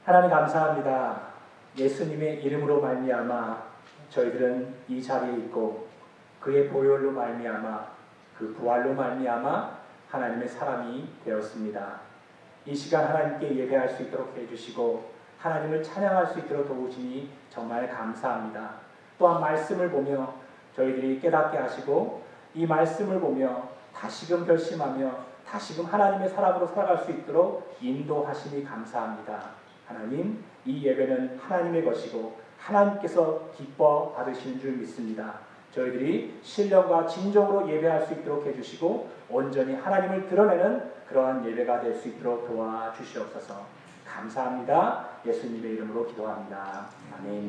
하나님 감사합니다. 예수님의 이름으로 말미암아 저희들은 이 자리에 있고 그의 보혈로 말미암아 그 부활로 말미암아 하나님의 사람이 되었습니다. 이 시간 하나님께 예배할 수 있도록 해주시고 하나님을 찬양할 수 있도록 도우시니 정말 감사합니다. 또한 말씀을 보며 저희들이 깨닫게 하시고 이 말씀을 보며 다시금 결심하며 다시금 하나님의 사람으로 살아갈 수 있도록 인도하시니 감사합니다. 하나님, 이 예배는 하나님의 것이고 하나님께서 기뻐 받으시는 줄 믿습니다. 저희들이 신령과 진정으로 예배할 수 있도록 해주시고 온전히 하나님을 드러내는 그러한 예배가 될 수 있도록 도와주시옵소서. 감사합니다. 예수님의 이름으로 기도합니다. 아멘.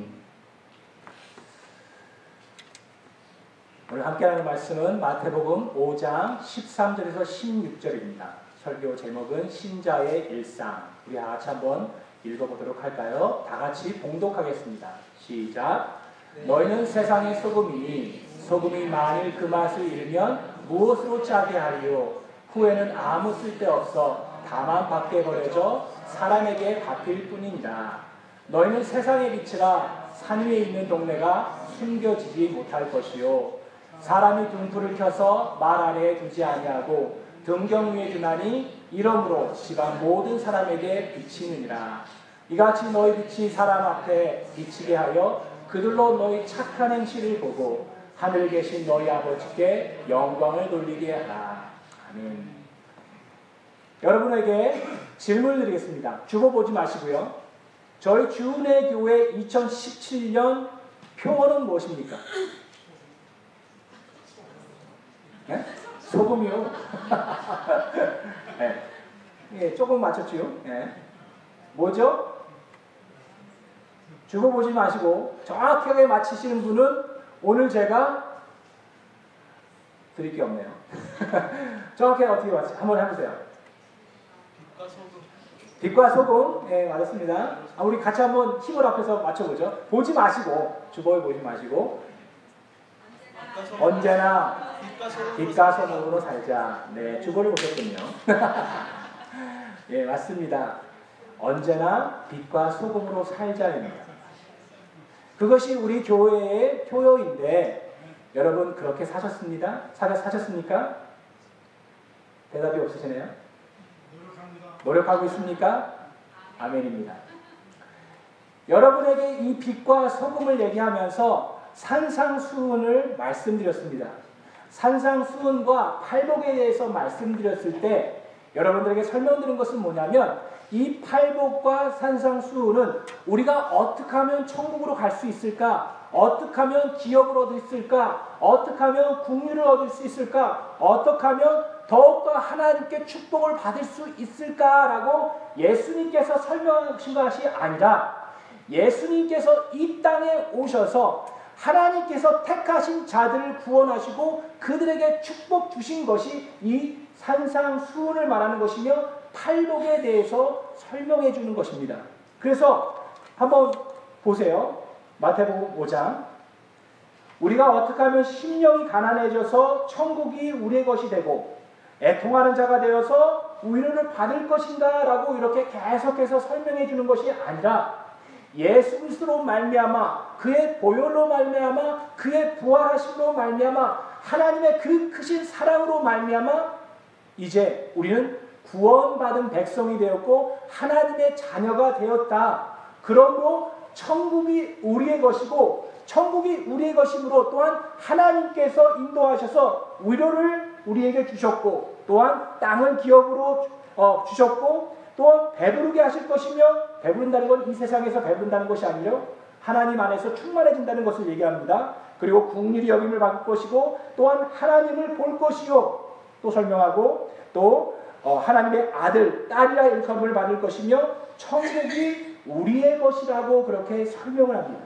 오늘 함께하는 말씀은 마태복음 5장 13절에서 16절입니다. 설교 제목은 신자의 일상. 우리 같이 한번 읽어보도록 할까요? 다 같이 봉독하겠습니다. 시작. 너희는 세상의 소금이니 소금이 만일 그 맛을 잃으면 무엇으로 짜게 하리요? 후에는 아무 쓸데없어 다만 밖에 버려져 사람에게 밟힐 뿐이니라. 너희는 세상의 빛이라 산 위에 있는 동네가 숨겨지지 못할 것이요. 사람이 등불을 켜서 말 아래에 두지 아니하고 등경 위에 두나니 이러므로 집안 모든 사람에게 비치느니라. 이같이 너희 빛이 사람 앞에 비치게 하여 그들로 너희 착한 행실을 보고 하늘에 계신 너희 아버지께 영광을 돌리게 하라. 아멘. 여러분에게 질문을 드리겠습니다. 주보 보지 마시고요. 저희 주은혜 교회 2017년 표어는 무엇입니까? 네? 소금이요. 네. 예, 조금 맞췄지요. 네. 뭐죠? 주보 보지 마시고 정확하게 맞히시는 분은 오늘 제가 드릴 게 없네요. 정확하게 어떻게 맞지? 한번 해보세요. 빛과 소금. 네, 맞았습니다. 우리 같이 한번 힘을 합해서 맞춰보죠. 보지 마시고, 주보에 보지 마시고 언제나 빛과 소금으로 살자. 네, 주보를 보셨군요. 예, 맞습니다. 언제나 빛과 소금으로 살자입니다. 그것이 우리 교회의 표어인데 여러분 그렇게 사셨습니다? 사셨습니까? 대답이 없으시네요. 노력하고 있습니까? 아멘입니다. 여러분에게 이 빛과 소금을 얘기하면서 산상수훈을 말씀드렸습니다. 산상수훈과 팔복에 대해서 말씀드렸을 때 여러분들에게 설명드린 것은 뭐냐면 이 팔복과 산상수훈은 우리가 어떻게 하면 천국으로 갈 수 있을까? 어떻게 하면 기업을 얻을 수 있을까? 어떻게 하면 국유를 얻을 수 있을까? 어떻게 하면 더욱더 하나님께 축복을 받을 수 있을까라고 예수님께서 설명하신 것이 아니라 예수님께서 이 땅에 오셔서 하나님께서 택하신 자들을 구원하시고 그들에게 축복 주신 것이 이 산상수훈을 말하는 것이며 팔복에 대해서 설명해 주는 것입니다. 그래서 한번 보세요. 마태복음 5장. 우리가 어떻게 하면 심령이 가난해져서 천국이 우리의 것이 되고 애통하는 자가 되어서 위로를 받을 것인가 라고 이렇게 계속해서 설명해 주는 것이 아니라 예수 그리스도로 말미암아 그의 보혈로 말미암아 그의 부활하심으로 말미암아 하나님의 그 크신 사랑으로 말미암아 이제 우리는 구원받은 백성이 되었고 하나님의 자녀가 되었다. 그러므로 천국이 우리의 것이고 천국이 우리의 것이므로 또한 하나님께서 인도하셔서 위로를 우리에게 주셨고 또한 땅을 기업으로 주셨고 또한 배부르게 하실 것이며 배부른다는 건 이 세상에서 배부른다는 것이 아니라 하나님 안에서 충만해진다는 것을 얘기합니다. 그리고 국률이 여김을 받을 것이고 또한 하나님을 볼 것이요 또 설명하고 또 하나님의 아들, 딸이라 일컬음을 받을 것이며 천국이 우리의 것이라고 그렇게 설명을 합니다.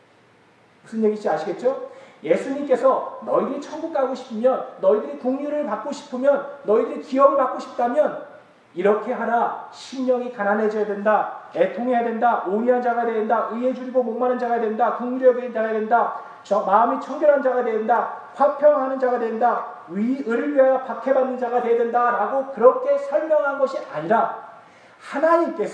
무슨 얘기인지 아시겠죠? 예수님께서 너희들이 천국 가고 싶으면 너희들이 국유를 받고 싶으면 너희들이 기업을 받고 싶다면 이렇게 하라. 심령이 가난해져야 된다. 애통해야 된다. 온유한 자가 돼야 된다. 의에 줄이고 목마른 자가 된다. 국률이 여기는 자가 된다. 마음이 청결한 자가 돼야 된다. 화평하는 자가 된다. 의를 위하여 박해받는 자가 되어야 된다라고 그렇게 설명한 것이 아니라 하나님께서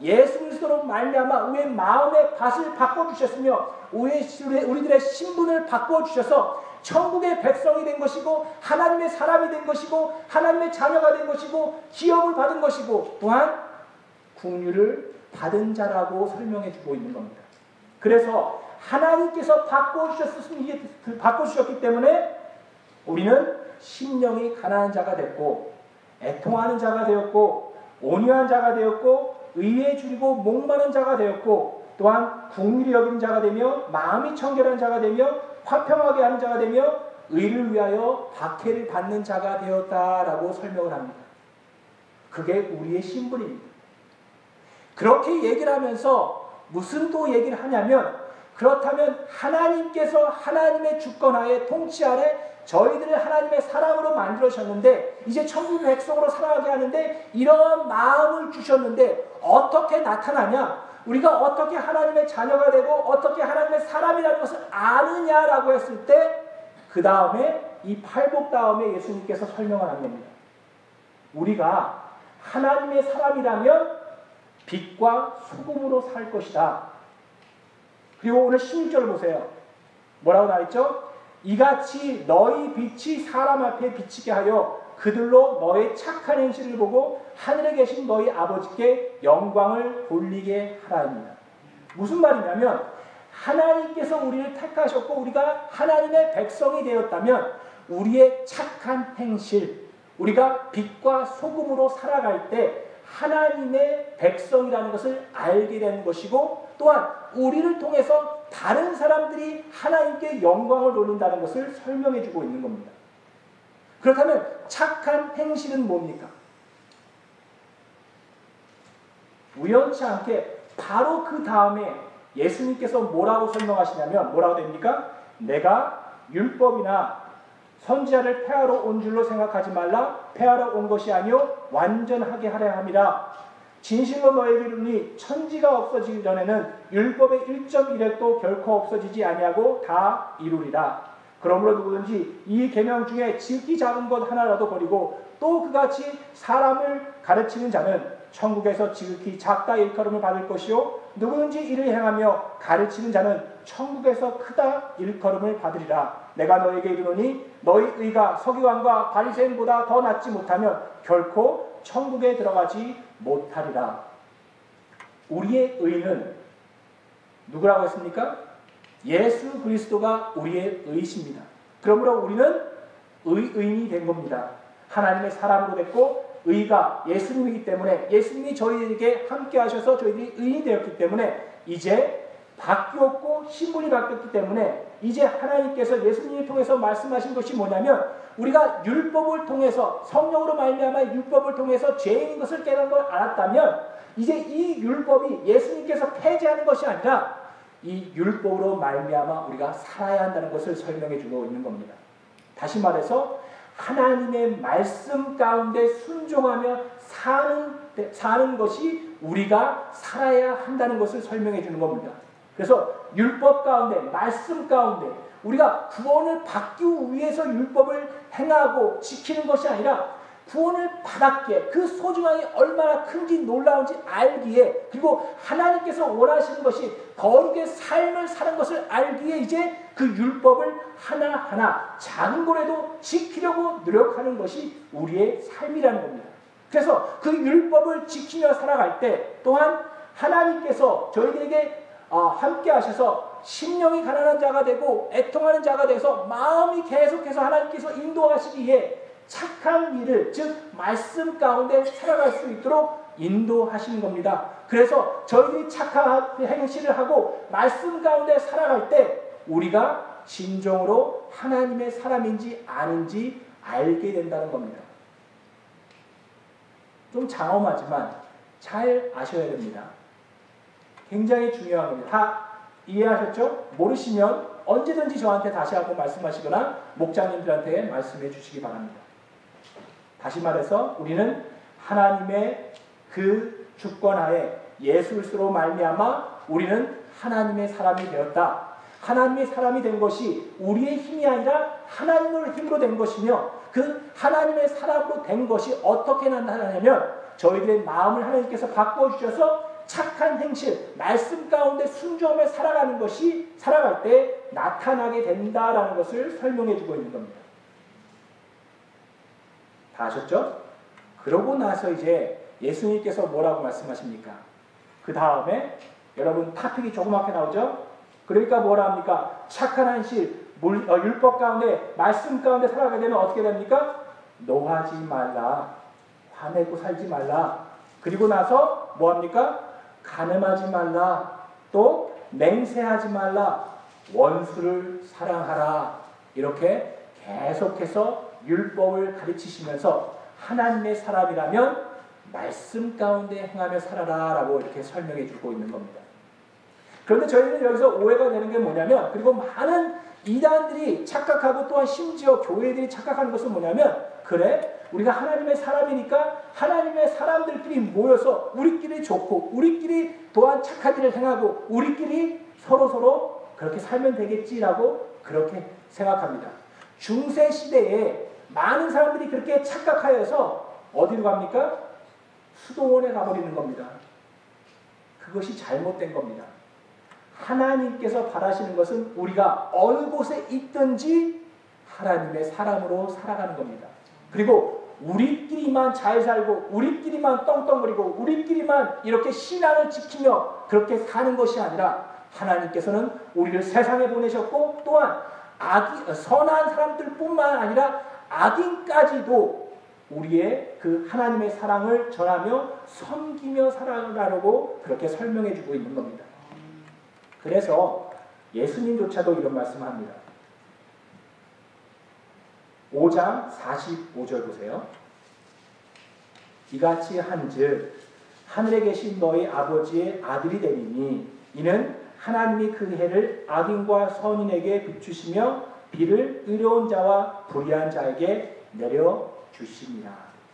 예수 그리스도로 말미암아 우리의 마음의 밭을 바꿔주셨으며 우리들의 신분을 바꿔주셔서 천국의 백성이 된 것이고 하나님의 사람이 된 것이고 하나님의 자녀가 된 것이고 기업을 받은 것이고 또한 긍휼을 받은 자라고 설명해 주고 있는 겁니다. 그래서 하나님께서 바꿔주셨기 때문에 우리는 심령이 가난한 자가 됐고 애통하는 자가 되었고 온유한 자가 되었고 의에 줄이고 목마른 자가 되었고 또한 긍휼히 여기는 자가 되며 마음이 청결한 자가 되며 화평하게 하는 자가 되며 의를 위하여 박해를 받는 자가 되었다라고 설명을 합니다. 그게 우리의 신분입니다. 그렇게 얘기를 하면서 무슨 또 얘기를 하냐면 그렇다면 하나님께서 하나님의 주권하에 통치 아래 저희들을 하나님의 사람으로 만들어주셨는데 이제 천국 백성으로 살아가게 하는데 이러한 마음을 주셨는데 어떻게 나타나냐? 우리가 어떻게 하나님의 자녀가 되고 어떻게 하나님의 사람이라는 것을 아느냐라고 했을 때 그 다음에 이 팔복 다음에 예수님께서 설명을 한 겁니다. 우리가 하나님의 사람이라면 빛과 소금으로 살 것이다. 그리고 오늘 16절 보세요. 뭐라고 나와있죠? 이같이 너희 빛이 사람 앞에 비치게 하여 그들로 너의 착한 행실을 보고 하늘에 계신 너희 아버지께 영광을 돌리게 하라입니다. 무슨 말이냐면 하나님께서 우리를 택하셨고 우리가 하나님의 백성이 되었다면 우리의 착한 행실, 우리가 빛과 소금으로 살아갈 때 하나님의 백성이라는 것을 알게 되는 것이고 또한 우리를 통해서 다른 사람들이 하나님께 영광을 돌린다는 것을 설명해 주고 있는 겁니다. 그렇다면 착한 행실은 뭡니까? 우연치 않게 바로 그 다음에 예수님께서 뭐라고 설명하시냐면 뭐라고 됩니까? 내가 율법이나 선지자를 폐하러 온 줄로 생각하지 말라. 폐하러 온 것이 아니요 완전하게 하려 함이라. 진실로 너에게 이르노니 천지가 없어지기 전에는 율법의 1.1획도 결코 없어지지 아니하고 다 이루리라. 그러므로 누구든지 이 계명 중에 지극히 작은 것 하나라도 버리고 또 그같이 사람을 가르치는 자는 천국에서 지극히 작다 일컬음을 받을 것이요 누구든지 이를 행하며 가르치는 자는 천국에서 크다 일컬음을 받으리라. 내가 너에게 이르노니 너희 의가 서기관과 바리새인보다 더 낫지 못하면 결코 천국에 들어가지 못하리라. 우리의 의는 누구라고 했습니까? 예수 그리스도가 우리의 의이십니다. 그러므로 우리는 의인이 된 겁니다. 하나님의 사람으로 됐고 의가 예수님이기 때문에 예수님이 저희에게 함께 하셔서 저희들이 의인이 되었기 때문에 이제 바뀌었고 신분이 바뀌었기 때문에 이제 하나님께서 예수님을 통해서 말씀하신 것이 뭐냐면 우리가 율법을 통해서 성령으로 말미암아 율법을 통해서 죄인인 것을 깨달은 걸 알았다면 이제 이 율법이 예수님께서 폐지하는 것이 아니라 이 율법으로 말미암아 우리가 살아야 한다는 것을 설명해 주고 있는 겁니다. 다시 말해서 하나님의 말씀 가운데 순종하며 사는 것이 우리가 살아야 한다는 것을 설명해 주는 겁니다. 그래서 율법 가운데 말씀 가운데 우리가 구원을 받기 위해서 율법을 행하고 지키는 것이 아니라 구원을 받았기에 그 소중함이 얼마나 큰지 놀라운지 알기에 그리고 하나님께서 원하시는 것이 거룩의 삶을 사는 것을 알기에 이제 그 율법을 하나하나 작은 거라도 지키려고 노력하는 것이 우리의 삶이라는 겁니다. 그래서 그 율법을 지키며 살아갈 때 또한 하나님께서 저희들에게 함께 하셔서 심령이 가난한 자가 되고 애통하는 자가 돼서 마음이 계속해서 하나님께서 인도하시기에 착한 일을 즉 말씀 가운데 살아갈 수 있도록 인도하시는 겁니다. 그래서 저희들이 착한 행실을 하고 말씀 가운데 살아갈 때 우리가 진정으로 하나님의 사람인지 아닌지 알게 된다는 겁니다. 좀 장엄하지만 잘 아셔야 됩니다. 굉장히 중요한 겁니다. 다 이해하셨죠? 모르시면 언제든지 저한테 다시 한번 말씀하시거나 목장님들한테 말씀해 주시기 바랍니다. 다시 말해서 우리는 하나님의 그 주권하에 예수 그리스도로 말미암아 우리는 하나님의 사람이 되었다. 하나님의 사람이 된 것이 우리의 힘이 아니라 하나님의 힘으로 된 것이며 그 하나님의 사람으로 된 것이 어떻게 나타나냐면 저희들의 마음을 하나님께서 바꿔주셔서 착한 행실, 말씀 가운데 순종하며 살아갈 때 나타나게 된다라는 것을 설명해 주고 있는 겁니다. 다 아셨죠? 그러고 나서 이제 예수님께서 뭐라고 말씀하십니까? 그 다음에 여러분 토픽이 조그맣게 나오죠? 그러니까 뭐라 합니까? 착한 행실, 율법 가운데, 말씀 가운데 살아가게 되면 어떻게 됩니까? 노하지 말라, 화내고 살지 말라. 그리고 나서 뭐합니까? 간음하지 말라, 또 맹세하지 말라, 원수를 사랑하라. 이렇게 계속해서 율법을 가르치시면서 하나님의 사람이라면 말씀 가운데 행하며 살아라 라고 이렇게 설명해 주고 있는 겁니다. 그런데 저희는 여기서 오해가 되는 게 뭐냐면, 그리고 많은 이단들이 착각하고 또한 심지어 교회들이 착각하는 것은 뭐냐면, 그래 우리가 하나님의 사람이니까 하나님의 사람들끼리 모여서 우리끼리 좋고 우리끼리 또한 착한 일을 행하고 우리끼리 서로서로 그렇게 살면 되겠지라고 그렇게 생각합니다. 중세 시대에 많은 사람들이 그렇게 착각하여서 어디로 갑니까? 수도원에 가버리는 겁니다. 그것이 잘못된 겁니다. 하나님께서 바라시는 것은 우리가 어느 곳에 있든지 하나님의 사람으로 살아가는 겁니다. 그리고 우리끼리만 잘 살고 우리끼리만 떵떵거리고 우리끼리만 이렇게 신앙을 지키며 그렇게 사는 것이 아니라 하나님께서는 우리를 세상에 보내셨고 또한 선한 사람들뿐만 아니라 악인까지도 우리의 그 하나님의 사랑을 전하며 섬기며 살아가라고 그렇게 설명해 주고 있는 겁니다. 그래서 예수님조차도 이런 말씀을 합니다. 5장 45절 보세요. 이같이 한즉 하늘에 계신 너희 아버지의 아들이 되리니 이는 하나님이 그 해를 악인과 선인에게 비추시며 비를 의로운 자와 불의한 자에게 내려주시니라.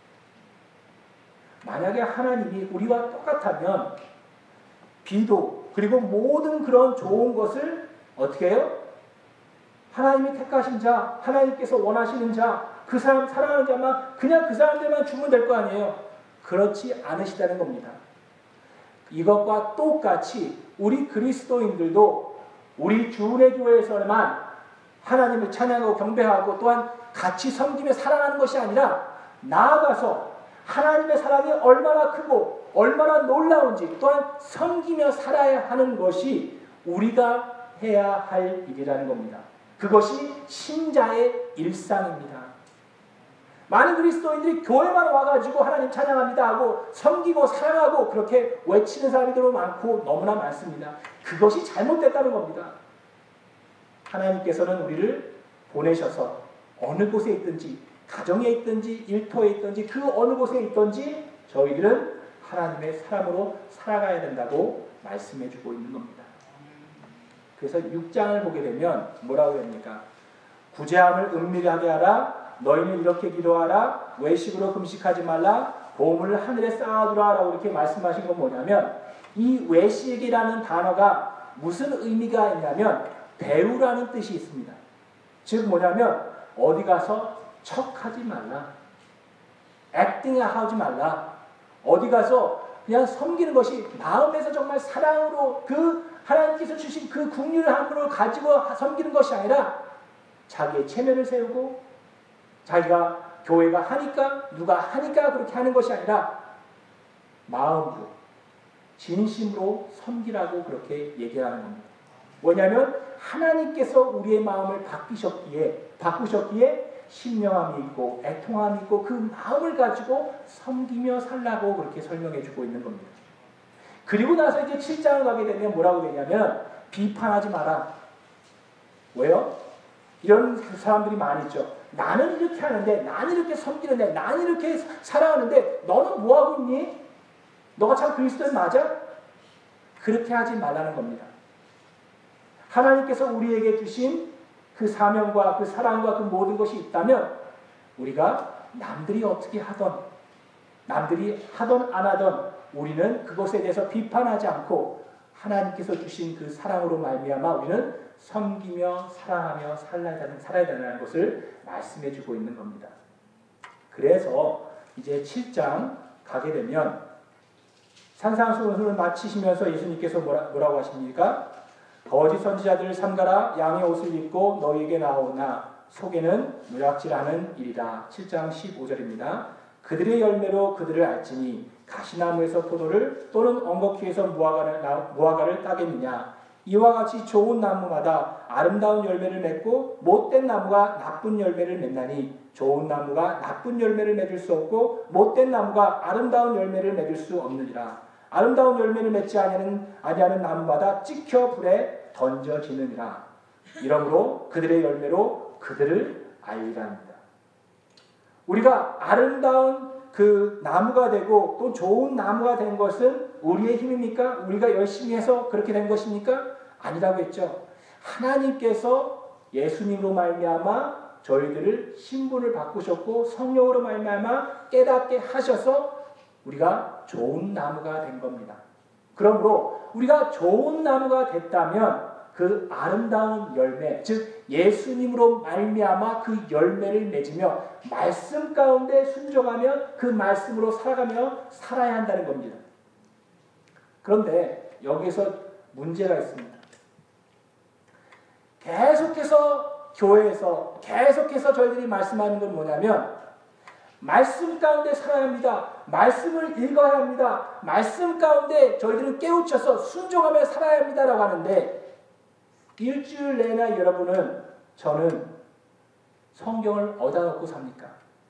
만약에 하나님이 우리와 똑같다면 비도 그리고 모든 그런 좋은 것을 어떻게 해요? 하나님이 택하신 자, 하나님께서 원하시는 자, 그 사람 사랑하는 자만 그냥 그 사람들만 주면 될 거 아니에요. 그렇지 않으시다는 겁니다. 이것과 똑같이 우리 그리스도인들도 우리 주은혜 교회에서만 하나님을 찬양하고 경배하고 또한 같이 섬기며 사랑하는 것이 아니라 나아가서 하나님의 사랑이 얼마나 크고 얼마나 놀라운지 또한 섬기며 살아야 하는 것이 우리가 해야 할 일이라는 겁니다. 그것이 신자의 일상입니다. 많은 그리스도인들이 교회만 와가지고 하나님 찬양합니다 하고 섬기고 사랑하고 그렇게 외치는 사람들도 많고 너무나 많습니다. 그것이 잘못됐다는 겁니다. 하나님께서는 우리를 보내셔서 어느 곳에 있든지 가정에 있든지 일터에 있든지 그 어느 곳에 있든지 저희들은 하나님의 사람으로 살아가야 된다고 말씀해 주고 있는 겁니다. 그래서 6장을 보게 되면 뭐라고 합니까? 구제함을 은밀하게 하라. 너희는 이렇게 기도하라. 외식으로 금식하지 말라. 보물을 하늘에 쌓아두라 라고 이렇게 말씀하신 건 뭐냐면 이 외식이라는 단어가 무슨 의미가 있냐면 배우라는 뜻이 있습니다. 즉 뭐냐면 어디 가서 척하지 말라. 액팅하지 말라. 어디 가서 그냥 섬기는 것이 마음에서 정말 사랑으로 그 하나님께서 주신 그 국률함을 가지고 섬기는 것이 아니라 자기의 체면을 세우고 자기가 교회가 하니까 누가 하니까 그렇게 하는 것이 아니라 마음으로 진심으로 섬기라고 그렇게 얘기하는 겁니다. 뭐냐면 하나님께서 우리의 마음을 바꾸셨기에 신령함이 있고 애통함이 있고 그 마음을 가지고 섬기며 살라고 그렇게 설명해 주고 있는 겁니다. 그리고 나서 이제 7장을 가게 되면 뭐라고 되냐면 비판하지 마라. 왜요? 이런 사람들이 많이 있죠. 나는 이렇게 하는데, 나는 이렇게 섬기는데, 나는 이렇게 살아가는데 너는 뭐하고 있니? 너가 참 그리스도인 맞아? 그렇게 하지 말라는 겁니다. 하나님께서 우리에게 주신 그 사명과 그 사랑과 그 모든 것이 있다면 우리가 남들이 어떻게 하던 남들이 하던 안 하던 우리는 그것에 대해서 비판하지 않고 하나님께서 주신 그 사랑으로 말미암아 우리는 섬기며 사랑하며 살아야 된다는 것을 말씀해 주고 있는 겁니다. 그래서 이제 7장 가게 되면 산상수훈을 마치시면서 예수님께서 뭐라고 하십니까? 거짓 선지자들을 삼가라. 양의 옷을 입고 너희에게 나오나 속에는 누락질하는 일이다. 7장 15절입니다. 그들의 열매로 그들을 알지니 가시나무에서 포도를 또는 엉겅퀴에서 무화과를 따겠느냐. 이와 같이 좋은 나무마다 아름다운 열매를 맺고 못된 나무가 나쁜 열매를 맺나니 좋은 나무가 나쁜 열매를 맺을 수 없고 못된 나무가 아름다운 열매를 맺을 수 없느니라. 아름다운 열매를 맺지 아니하는 나무마다 찍혀 불에 던져지느니라. 이러므로 그들의 열매로 그들을 알리라 합니다. 우리가 아름다운 그 나무가 되고 또 좋은 나무가 된 것은 우리의 힘입니까? 우리가 열심히 해서 그렇게 된 것입니까? 아니라고 했죠. 하나님께서 예수님으로 말미암아 저희들을 신분을 바꾸셨고 성령으로 말미암아 깨닫게 하셔서 우리가 좋은 나무가 된 겁니다. 그러므로 우리가 좋은 나무가 됐다면 그 아름다운 열매, 즉 예수님으로 말미암아 그 열매를 맺으며 말씀 가운데 순종하며 그 말씀으로 살아가며 살아야 한다는 겁니다. 그런데 여기서 문제가 있습니다. 계속해서 교회에서 계속해서 저희들이 말씀하는 건 뭐냐면 말씀 가운데 살아야 합니다. 말씀을 읽어야 합니다. 말씀 가운데 저희들은 깨우쳐서 순종하며 살아야 합니다라고 하는데 일주일 내내 여러분은 저는 성경을 어디다 놓고 삽니까?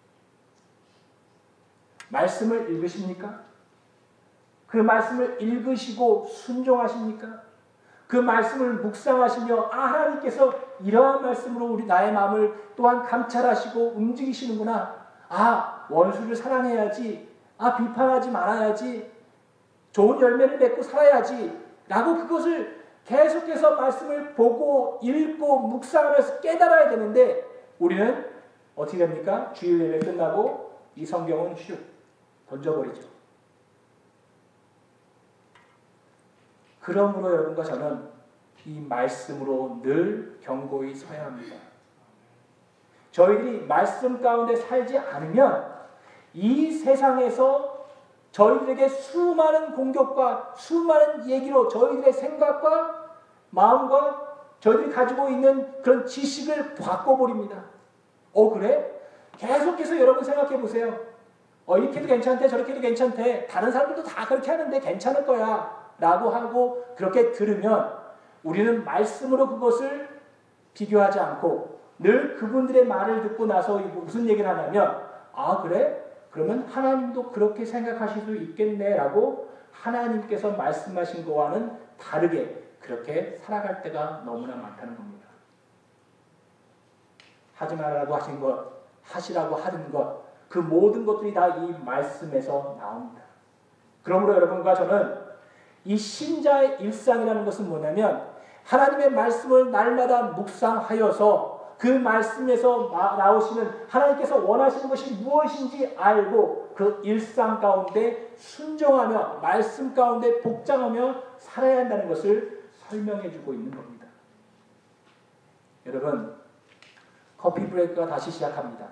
말씀을 읽으십니까? 그 말씀을 읽으시고 순종하십니까? 그 말씀을 묵상하시며 하나님께서 이러한 말씀으로 우리 나의 마음을 또한 감찰하시고 움직이시는구나. 원수를 사랑해야지. 비판하지 말아야지. 좋은 열매를 맺고 살아야지. 라고 그것을 계속해서 말씀을 보고 읽고 묵상하면서 깨달아야 되는데 우리는 어떻게 됩니까? 주일 예배 끝나고 이 성경은 슉 던져버리죠. 그러므로 여러분과 저는 이 말씀으로 늘 견고히 서야 합니다. 저희들이 말씀 가운데 살지 않으면 이 세상에서 저희들에게 수많은 공격과 수많은 얘기로 저희들의 생각과 마음과 저희들이 가지고 있는 그런 지식을 바꿔버립니다. 그래? 계속해서 여러분 생각해 보세요. 이렇게도 괜찮대 저렇게도 괜찮대 다른 사람들도 다 그렇게 하는데 괜찮을 거야 라고 하고 그렇게 들으면 우리는 말씀으로 그것을 비교하지 않고 늘 그분들의 말을 듣고 나서 무슨 얘기를 하냐면 그래? 그러면 하나님도 그렇게 생각하실 수 있겠네 라고 하나님께서 말씀하신 것과는 다르게 그렇게 살아갈 때가 너무나 많다는 겁니다. 하지 말라고 하신 것, 하시라고 하는 것, 그 모든 것들이 다 이 말씀에서 나옵니다. 그러므로 여러분과 저는 이 신자의 일상이라는 것은 뭐냐면 하나님의 말씀을 날마다 묵상하여서 그 말씀에서 나오시는 하나님께서 원하시는 것이 무엇인지 알고 그 일상 가운데 순종하며 말씀 가운데 복장하며 살아야 한다는 것을 설명해 주고 있는 겁니다. 여러분, 커피 브레이크가 다시 시작합니다.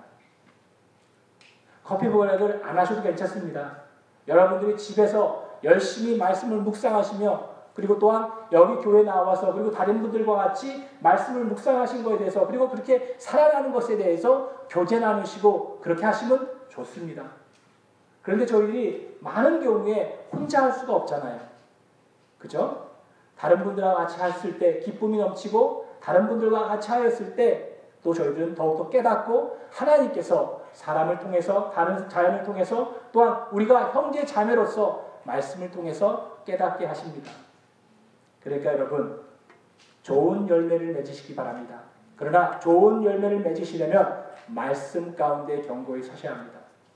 커피 브레이크를 안 하셔도 괜찮습니다. 여러분들이 집에서 열심히 말씀을 묵상하시며 그리고 또한 여기 교회 나와서 그리고 다른 분들과 같이 말씀을 묵상하신 것에 대해서 그리고 그렇게 살아가는 것에 대해서 교제 나누시고 그렇게 하시면 좋습니다. 그런데 저희들이 많은 경우에 혼자 할 수가 없잖아요. 그죠? 다른 분들과 같이 했을 때 기쁨이 넘치고 다른 분들과 같이 하였을 때 또 저희들은 더욱더 깨닫고 하나님께서 사람을 통해서 다른 자연을 통해서 또한 우리가 형제 자매로서 말씀을 통해서 깨닫게 하십니다. 그러니까 여러분 좋은 열매를 맺으시기 바랍니다. 그러나 좋은 열매를 맺으시려면 말씀 가운데 견고히 서셔야 합니다.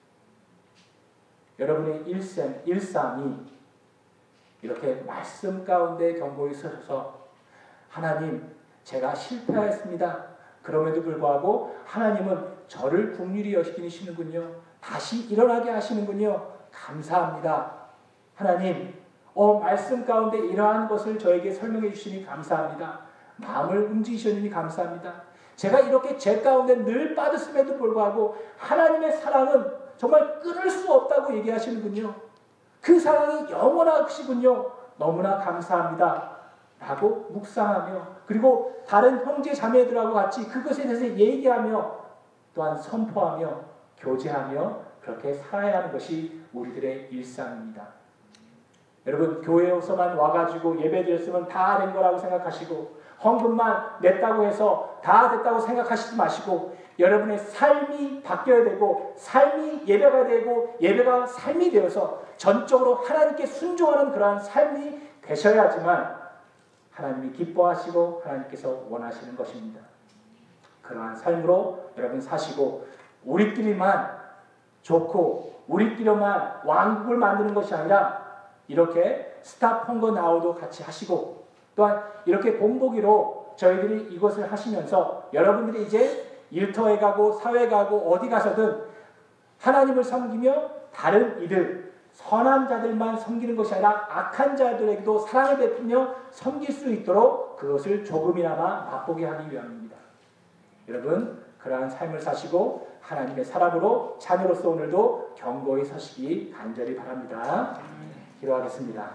여러분의 일상이 이렇게 말씀 가운데 견고히 서셔서 하나님 제가 실패하였습니다. 그럼에도 불구하고 하나님은 저를 긍휼히 여기시는군요. 다시 일어나게 하시는군요. 감사합니다. 하나님 말씀 가운데 이러한 것을 저에게 설명해 주시니 감사합니다. 마음을 움직이시니 감사합니다. 제가 이렇게 죄 가운데 늘 빠졌음에도 불구하고 하나님의 사랑은 정말 끊을 수 없다고 얘기하시는군요. 그 사랑이 영원하시군요. 너무나 감사합니다. 라고 묵상하며 그리고 다른 형제 자매들하고 같이 그것에 대해서 얘기하며 또한 선포하며 교제하며 그렇게 살아야 하는 것이 우리들의 일상입니다. 여러분, 교회에서만 와가지고 예배드렸으면 다 된 거라고 생각하시고 헌금만 냈다고 해서 다 됐다고 생각하시지 마시고 여러분의 삶이 바뀌어야 되고 삶이 예배가 되고 예배가 삶이 되어서 전적으로 하나님께 순종하는 그러한 삶이 되셔야지만 하나님이 기뻐하시고 하나님께서 원하시는 것입니다. 그러한 삶으로 여러분 사시고 우리끼리만 좋고 우리끼리만 왕국을 만드는 것이 아니라 이렇게 스타 펑거 나우도 같이 하시고 또한 이렇게 본보기로 저희들이 이것을 하시면서 여러분들이 이제 일터에 가고 사회에 가고 어디 가서든 하나님을 섬기며 다른 이들 선한 자들만 섬기는 것이 아니라 악한 자들에게도 사랑을 베푸며 섬길 수 있도록 그것을 조금이나마 맛보게 하기 위함입니다. 여러분, 그러한 삶을 사시고 하나님의 사람으로 자녀로서 오늘도 견고히 서시기 간절히 바랍니다. 기도하겠습니다.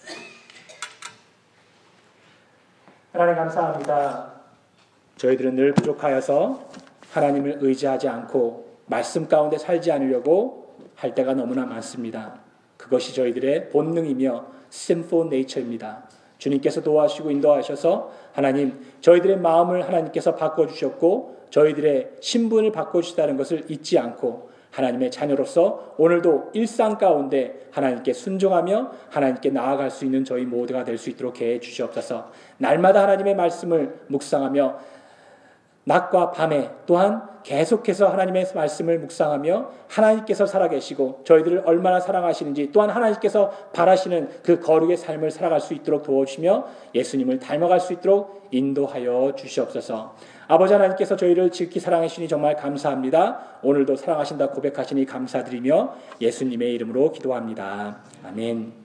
하나님 감사합니다. 저희들은 늘 부족하여서 하나님을 의지하지 않고 말씀 가운데 살지 않으려고 할 때가 너무나 많습니다. 그것이 저희들의 본능이며 sinful nature입니다. 주님께서 도와주시고 인도하셔서 하나님 저희들의 마음을 하나님께서 바꿔주셨고 저희들의 신분을 바꿔주시다는 것을 잊지 않고 하나님의 자녀로서 오늘도 일상 가운데 하나님께 순종하며 하나님께 나아갈 수 있는 저희 모두가 될 수 있도록 해 주시옵소서. 날마다 하나님의 말씀을 묵상하며 낮과 밤에 또한 계속해서 하나님의 말씀을 묵상하며 하나님께서 살아계시고 저희들을 얼마나 사랑하시는지 또한 하나님께서 바라시는 그 거룩의 삶을 살아갈 수 있도록 도와주시며 예수님을 닮아갈 수 있도록 인도하여 주시옵소서. 아버지 하나님께서 저희를 지극히 사랑하시니 정말 감사합니다. 오늘도 사랑하신다 고백하시니 감사드리며 예수님의 이름으로 기도합니다. 아멘.